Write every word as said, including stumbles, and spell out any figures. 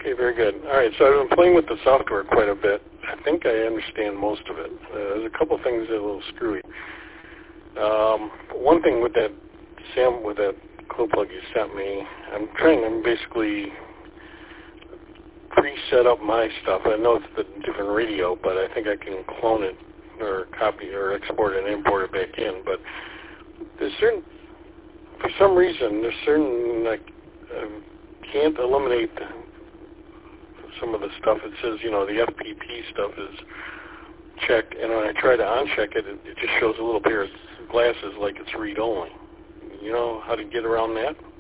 Okay, very good. All right, so I've been playing with the software quite a bit. I think I understand most of it. Uh, there's a couple things that are a little screwy. Um, one thing with that Sam, with that clue plug you sent me, I'm trying, I'm basically pre-set up my stuff. I know it's the different radio, but I think I can clone it or copy or export it and import it back in. But there's certain, for some reason, there's certain, like, I can't eliminate some of the stuff. It says, you know, the F P P stuff is checked, and when I try to uncheck it, it, it just shows a little pair of glasses like it's read-only. You know how to get around that?